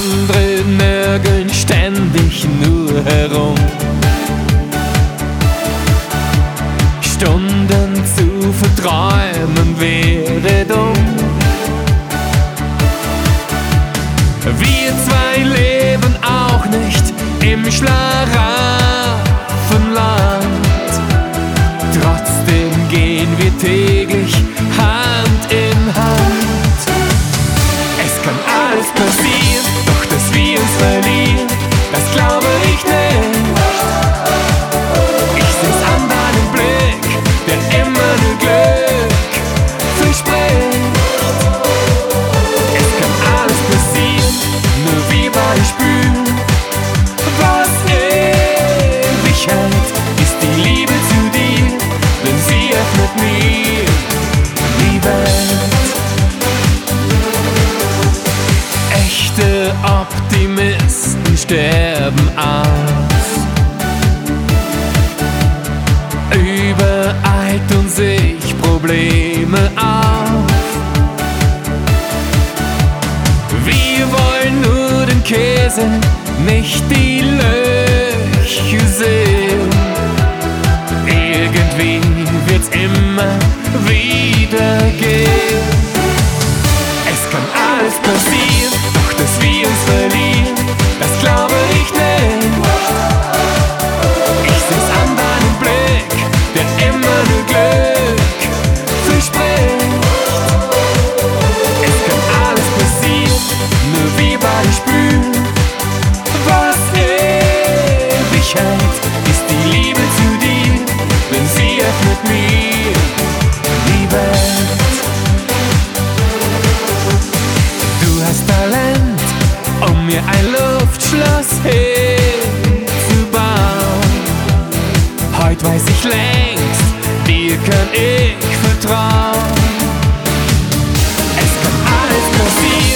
andere nörgeln ständig nur herum. Stunden zu verträumen wäre dumm. Wir zwei leben auch nicht im Schlaraffenland. Trotzdem gehen wir täglich Hand in Hand. Es kann alles passieren, doch dass wir uns verlieren, das glaube ich nicht. Ich seh's an deinem Blick, der immer nur Glück verspricht. Es kann alles passieren, nur wir beide spüren, was ewig hält, ist die Liebe zu dir, denn sie öffnet mir die Welt. Echte Optimisten sterben aus. Überall tun sich Probleme auf. Wir wollen nur den Käse, nicht die Löcher sehen. Irgendwie wird's immer wieder gehen. Es kann alles passieren, doch dass wir uns verlieren, das glaube ich nicht. Ich seh's an deinem Blick, der immer nur Glück verspricht. Es kann alles passieren, nur wir beide spüren, was ewig hält, ist die Liebe zu dir, denn sie öffnet mir die Welt. Du hast Talent, um mir ein Luftschloss hinzubauen. Heute weiß ich längst, dir kann ich vertrauen. Es kann alles passieren.